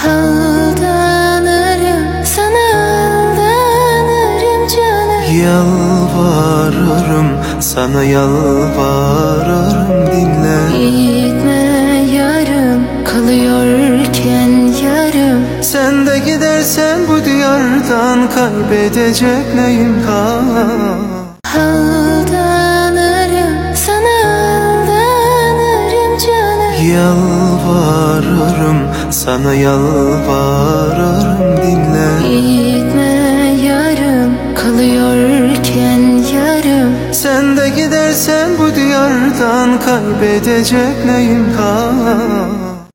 Aldanırım, sana aldanırım canım. Yalvarırım, sana yalvarırım, dinle. Gitme yarım, kalıyorken yarım. Sen de gidersen bu diyardan kaybedecek neyim kalır? Aldanırım, sana aldanırım canım. Yalvarırım, sana yalvarırım, dinle. Gitme yarım, kalıyorken yarım. Sen de gidersen bu diyardan kaybedecek neyim kalır?